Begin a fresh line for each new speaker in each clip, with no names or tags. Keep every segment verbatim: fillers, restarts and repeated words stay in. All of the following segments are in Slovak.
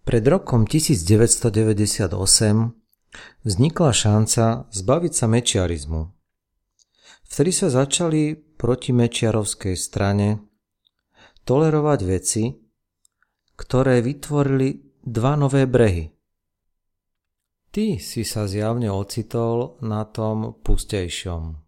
Pred rokom devätnásťstodeväťdesiatosem vznikla šanca zbaviť sa mečiarizmu. Vtedy sa začali proti mečiarovskej strane tolerovať veci, ktoré vytvorili dva nové brehy. Ty si sa zjavne ocitol na tom pustejšom.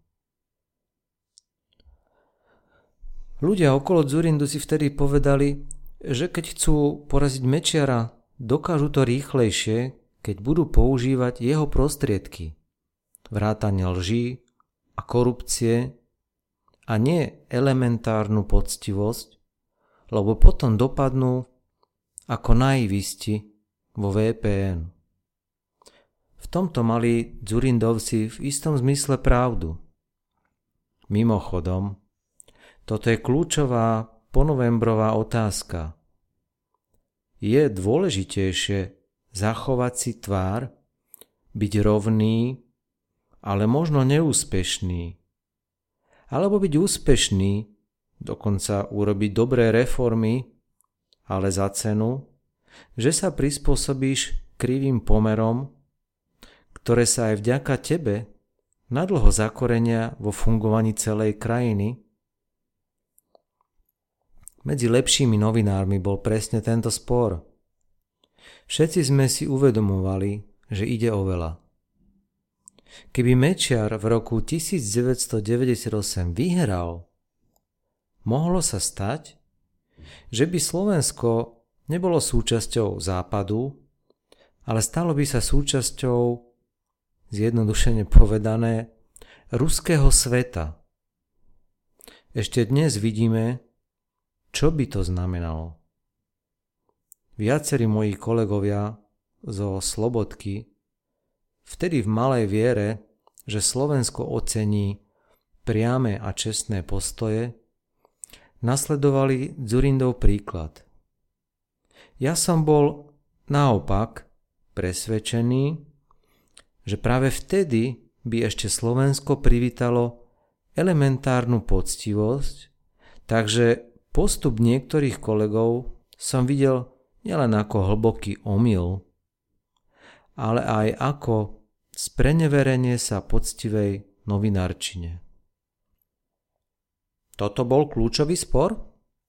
Ľudia okolo Dzurindu si vtedy povedali, že keď chcú poraziť Mečiara, dokážu to rýchlejšie, keď budú používať jeho prostriedky, vrátane lží a korupcie a nie elementárnu poctivosť, lebo potom dopadnú ako naivisti vo vé pé en. V tomto mali Dzurindovci v istom zmysle pravdu. Mimochodom, toto je kľúčová ponovembrová otázka. Je dôležitejšie zachovať si tvár, byť rovný, ale možno neúspešný, alebo byť úspešný, dokonca urobiť dobré reformy, ale za cenu, že sa prispôsobíš krivým pomerom, ktoré sa aj vďaka tebe nadlho zakorenia vo fungovaní celej krajiny. Medzi lepšími novinármi bol presne tento spor. Všetci sme si uvedomovali, že ide o veľa. Keby Mečiar v roku devätnásťstodeväťdesiatosem vyhral, mohlo sa stať, že by Slovensko nebolo súčasťou Západu, ale stalo by sa súčasťou, zjednodušene povedané, ruského sveta. Ešte dnes vidíme, čo by to znamenalo? Viacerí moji kolegovia zo Slobodky, vtedy v malej viere, že Slovensko ocení priame a čestné postoje, nasledovali Dzurindov príklad. Ja som bol naopak presvedčený, že práve vtedy by ešte Slovensko privítalo elementárnu poctivosť, takže postup niektorých kolegov som videl nielen ako hlboký omyl, ale aj ako spreneverenie sa poctivej novinárčine. Toto bol kľúčový spor?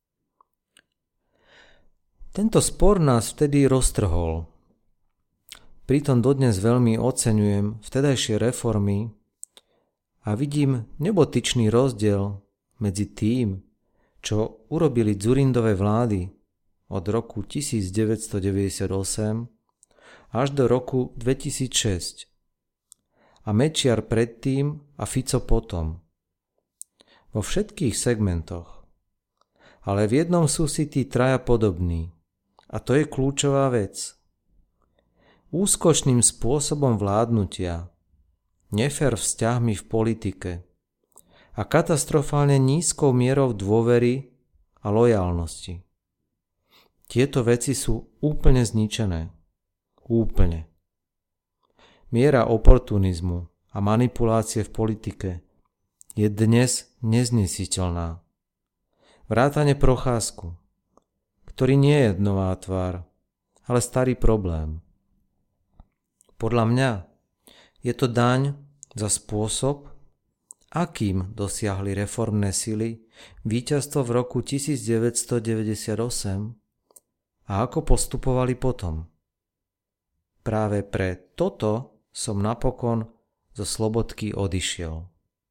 Tento spor nás vtedy roztrhol. Pritom dodnes veľmi oceňujem vtedajšie reformy a vidím nebotyčný rozdiel medzi tým, čo urobili Dzurindové vlády od roku devätnásťstodeväťdesiatosem až do roku dvetisícšesť a Mečiar predtým a Fico potom. Vo všetkých segmentoch. Ale v jednom sú si tí traja podobní a to je kľúčová vec. Úskočným spôsobom vládnutia, nefér vzťahmi v politike a katastrofálne nízkou mierou dôvery a lojálnosti. Tieto veci sú úplne zničené. Úplne. Miera oportunizmu a manipulácie v politike je dnes neznesiteľná. Vrátane Procházku, ktorý nie je nová tvár, ale starý problém. Podľa mňa je to daň za spôsob, akým dosiahli reformné sily víťazstvo v roku devätnásťstodeväťdesiatosem a ako postupovali potom. Práve pre toto som napokon zo Slobodky odišiel.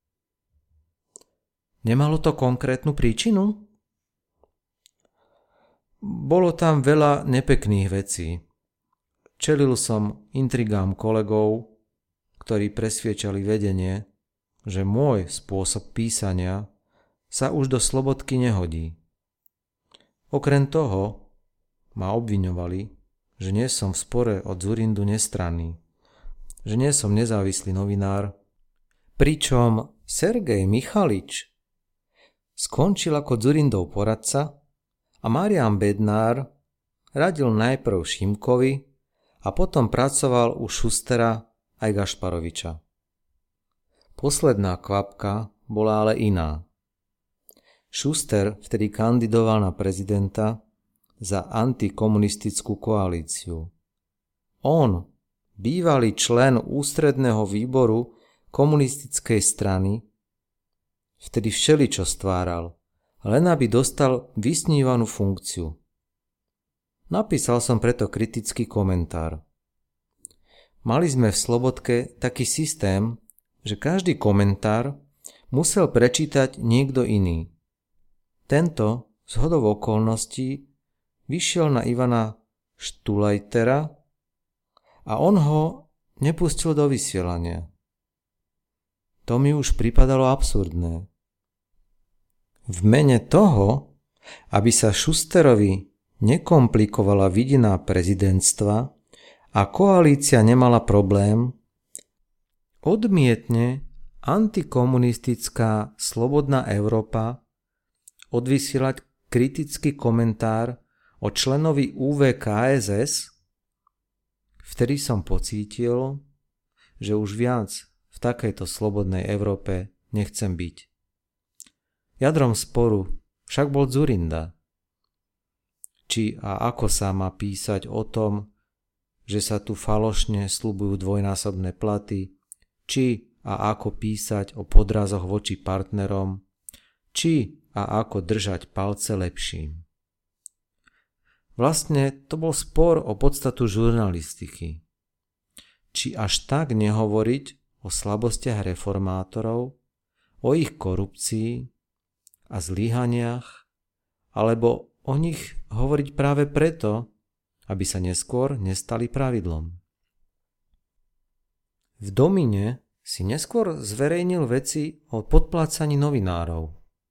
Nemalo to konkrétnu príčinu? Bolo tam veľa nepekných vecí. Čelil som intrigám kolegov, ktorí presviečali vedenie, že môj spôsob písania sa už do Slobodky nehodí. Okrem toho ma obviňovali, že nie som v spore od Dzurindu nestranný, že nie som nezávislý novinár, pričom Sergej Michalič skončil ako Dzurindov poradca a Marián Bednár radil najprv Šimkovi a potom pracoval u Šustera aj Gašparoviča. Posledná kvapka bola ale iná. Šuster vtedy kandidoval na prezidenta za antikomunistickú koalíciu. On, bývalý člen ústredného výboru komunistickej strany, vtedy všeličo stváral, len aby dostal vysnívanú funkciu. Napísal som preto kritický komentár. Mali sme v Slobodke taký systém, že každý komentár musel prečítať niekto iný. Tento zhodou okolností vyšiel na Ivana Štulajtera a on ho nepustil do vysielania. To mi už pripadalo absurdné. V mene toho, aby sa Šusterovi nekomplikovala vidina prezidentstva a koalícia nemala problém, odmietne antikomunistická Slobodná Európa odvysielať kritický komentár o členovi ú vé ká es es. Vtedy som pocítil, že už viac v takejto slobodnej Európe nechcem byť. Jadrom sporu však bol Dzurinda. Či a ako sa má písať o tom, že sa tu falošne sľubujú dvojnásobné platy, či a ako písať o podrazoch voči partnerom, či a ako držať palce lepším. Vlastne to bol spor o podstatu žurnalistiky. Či až tak nehovoriť o slabostiach reformátorov, o ich korupcii a zlyhaniach, alebo o nich hovoriť práve preto, aby sa neskôr nestali pravidlom. V Domine si neskôr zverejnil veci o podplácaní novinárov.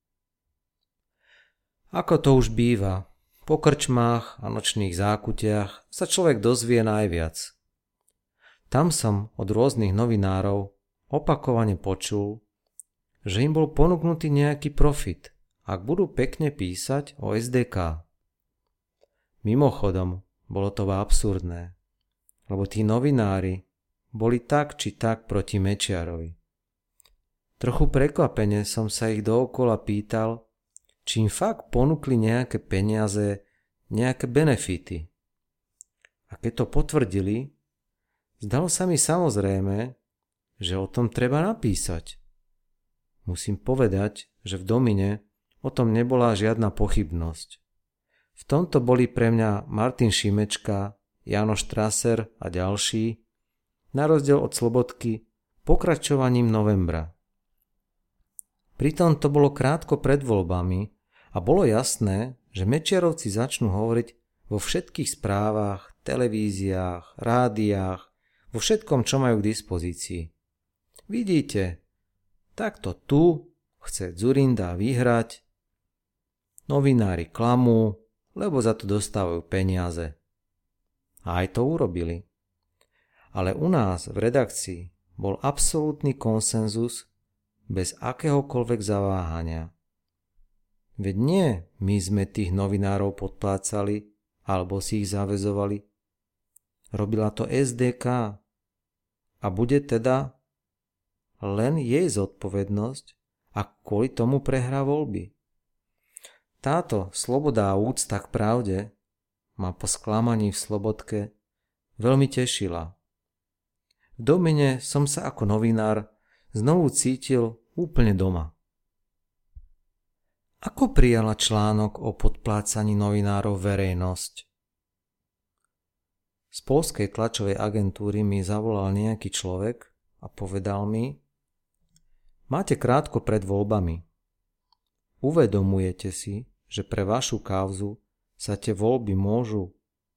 Ako to už býva, po krčmách a nočných zákutiach sa človek dozvie najviac. Tam som od rôznych novinárov opakovane počul, že im bol ponúknutý nejaký profit, ak budú pekne písať o es dé ká. Mimochodom, bolo to absurdné, lebo tí novinári boli tak či tak proti Mečiarovi. Trochu prekvapene som sa ich dookola pýtal, či im fakt ponúkli nejaké peniaze, nejaké benefity. A keď to potvrdili, zdalo sa mi samozrejme, že o tom treba napísať. Musím povedať, že v Domine o tom nebola žiadna pochybnosť. V tomto boli pre mňa Martin Šimečka, Jánoš Traser a ďalší, na rozdiel od Slobodky, pokračovaním Novembra. Pritom to bolo krátko pred voľbami a bolo jasné, že Mečiarovci začnú hovoriť vo všetkých správach, televíziách, rádiách, vo všetkom, čo majú k dispozícii. Vidíte, takto tu chce Dzurinda vyhrať, novinári klamú, lebo za to dostávajú peniaze. A aj to urobili. Ale u nás v redakcii bol absolútny konsenzus bez akéhokoľvek zaváhania. Veď nie my sme tých novinárov podplácali alebo si ich zaväzovali. Robila to es dé ká a bude teda len jej zodpovednosť, ak kvôli tomu prehrá voľby. Táto sloboda a úcta k pravde ma po sklamaní v Slobodke veľmi tešila. V Domine som sa ako novinár znovu cítil úplne doma. Ako prijala článok o podplácaní novinárov verejnosť? Z poľskej tlačovej agentúry mi zavolal nejaký človek a povedal mi: máte krátko pred voľbami. Uvedomujete si, že pre vašu kauzu sa tie voľby môžu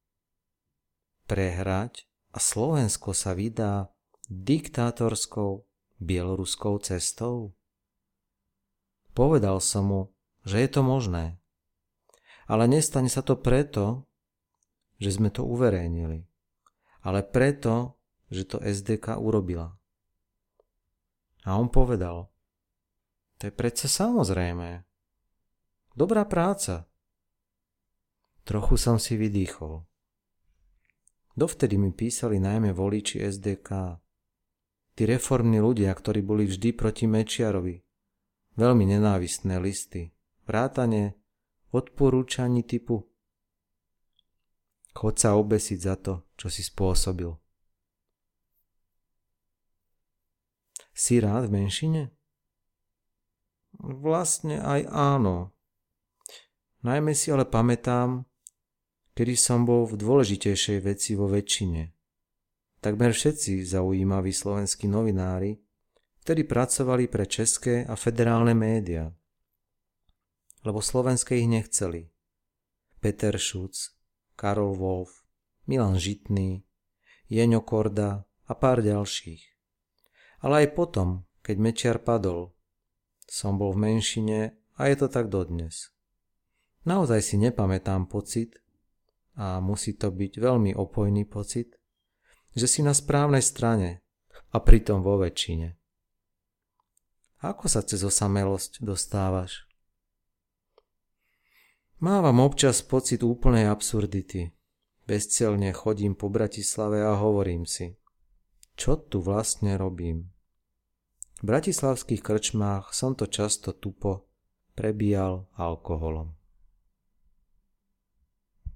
prehrať a Slovensko sa vydá diktátorskou bieloruskou cestou? Povedal som mu, že je to možné. Ale nestane sa to preto, že sme to uverejnili, ale preto, že to es dé ká urobila. A on povedal: to je predsa samozrejmé. Dobrá práca. Trochu som si vydýchol. Dovtedy mi písali najmä voliči es dé ká. Tí reformní ľudia, ktorí boli vždy proti Mečiarovi. Veľmi nenávistné listy. Vrátane odporúčaní typu: Choď sa obesiť za to, čo si spôsobil. Si rád v menšine? Vlastne aj áno. Najmä si ale pamätám, kedy som bol v dôležitejšej veci vo väčšine. Takmer všetci zaujímaví slovenskí novinári, ktorí pracovali pre české a federálne médiá, lebo slovenské ich nechceli. Peter Šuc, Karol Wolf, Milan Žitný, Jeňo Korda a pár ďalších. Ale aj potom, keď Mečiar padol, som bol v menšine a je to tak dodnes. Naozaj si nepamätám pocit, a musí to byť veľmi opojný pocit, že si na správnej strane a pritom vo väčšine. Ako sa cez osamelosť dostávaš? Mávam občas pocit úplnej absurdity. Bezcelne chodím po Bratislave a hovorím si, čo tu vlastne robím? V bratislavských krčmách som to často tupo prebíjal alkoholom.